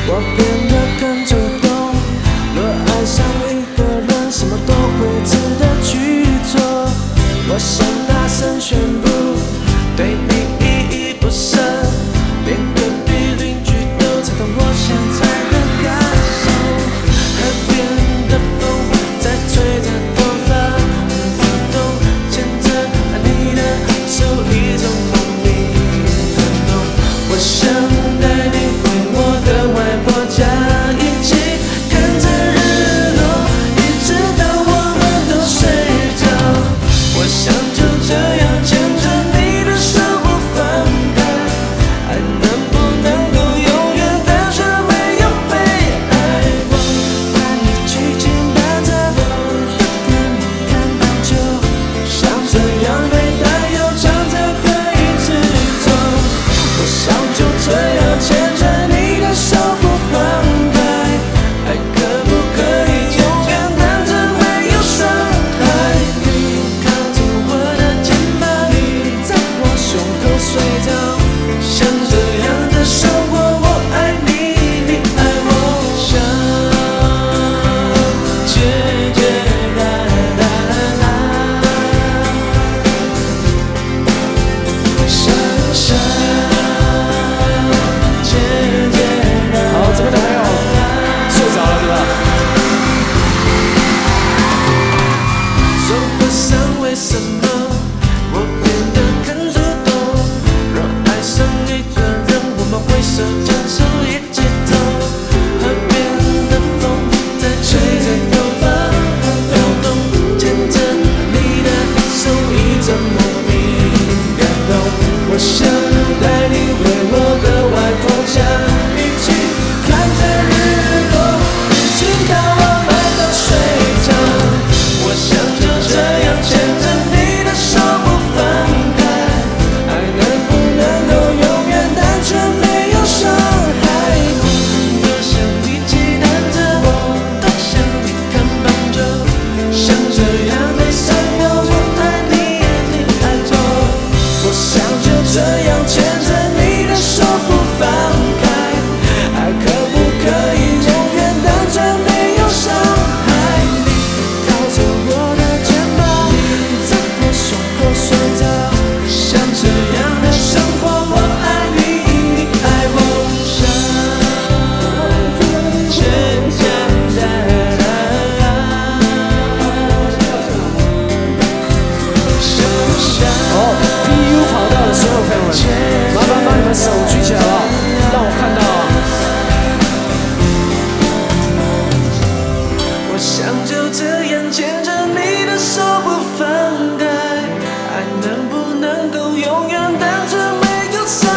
我变得更主动。若爱上一个人，什么都会值得去做。我想大声宣布，对你依依不舍，连隔壁邻居都猜到我现在的感受。河边的风在吹着头发，不动牵着你的手，一种莫名的痛。我想带你回我的外婆家，一起看着日落，一直到我们都睡着。我想就这样牵着你的手不放开，爱能不能够永远单纯没有被爱过？带你去简单的电影看棒球，像这样被担忧常常可以执着。我想就这样牵着你的手不放开，爱可不可以永远单纯没有伤害？你靠着我的肩膀，在我胸口睡着，像这样的生活，我爱你，你爱我，像简简单单，像简简单单。好，这边的朋友睡着了对吧？说不上为什么我变得更主动。若爱上一个人，我们挥手牵手一起走。河边的风在吹着头发，飘动牵着你的手，一种莫名感动。我想带你回我的外婆家，一起看着日落，一直到我们都睡着。我想就这样牵着你的手不放开，爱能不能够永远单纯没有伤害？多想你骑单车，多想你看棒球，像这样的生活，我爱你，你爱我。我想就这样牵着你的手不放开，爱可不可以永远单纯没有伤害？你靠着我的肩膀，在我胸口睡着，像这样的生活，我爱你，你爱我，像简简单单，好 ，PU 跑道的所有朋友们，麻烦把你们手举起来好不好？让我看到。我想就这样牵着你的手不放开，爱能不能够永远单纯没有伤害？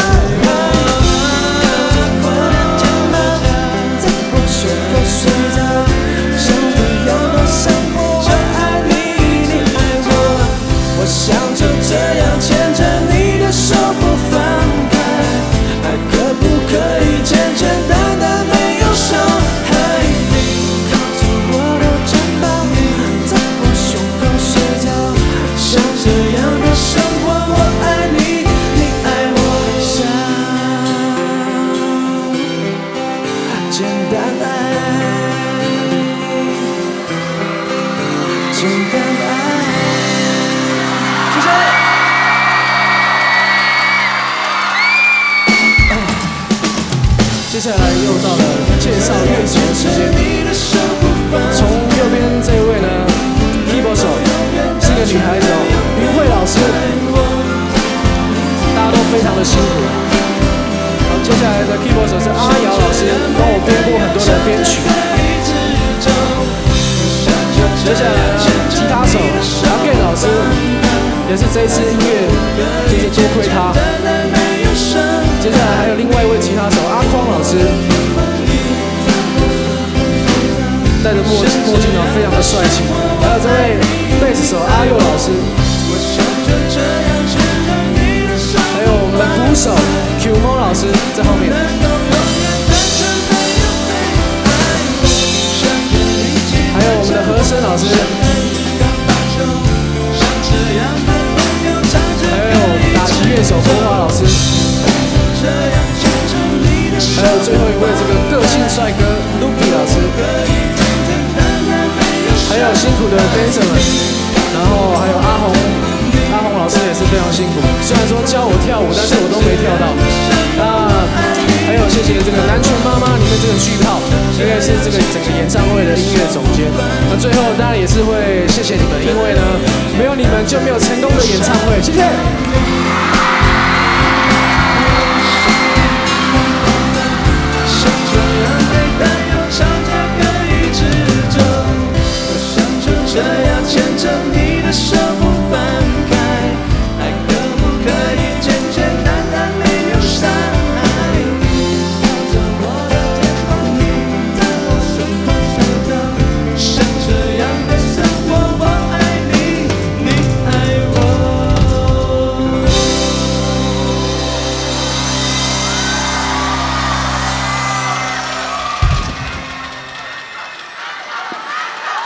靠着我的肩膀，在我胸口睡着，像这样的生活，我爱你，你爱我。我想就这样牵着你的手不放开，爱可不可以简简单单没有伤害？你靠着我的肩膀，在我胸口睡着，像这样的生活，我爱你，你爱我，像简单爱，简单爱。谢谢。接下来又到了介绍乐手的时间。从右边这一位呢 ，keyboard 手是一个女孩子哦，云慧老师，大家都非常的辛苦。好，接下来的 keyboard 手是阿瑶老师，帮我编过很多的编曲。接下来呢，吉他手阿 Gay 老师，也是这一次音乐，真是多亏他。接下来还有另外一位吉他手阿匡老师，戴着墨镜呢，非常的帅气。还有这位贝斯手阿佑老师，还有我们的鼓手 Q 猫老师在后面。还有我们的和声老师，还有打击乐手国华老师，还有最后一位这个个性帅哥 Lupi 老师，还有辛苦的 dancer 们，然后还有阿红老师也是非常辛苦。虽然说教我跳舞，但是我都没跳到。还有谢谢这个南拳妈妈里面这个巨炮，应该是这个整个演唱会的音乐总监。那最后当然也是会谢谢你们，因为呢，没有你们就没有成功的演唱会。谢谢。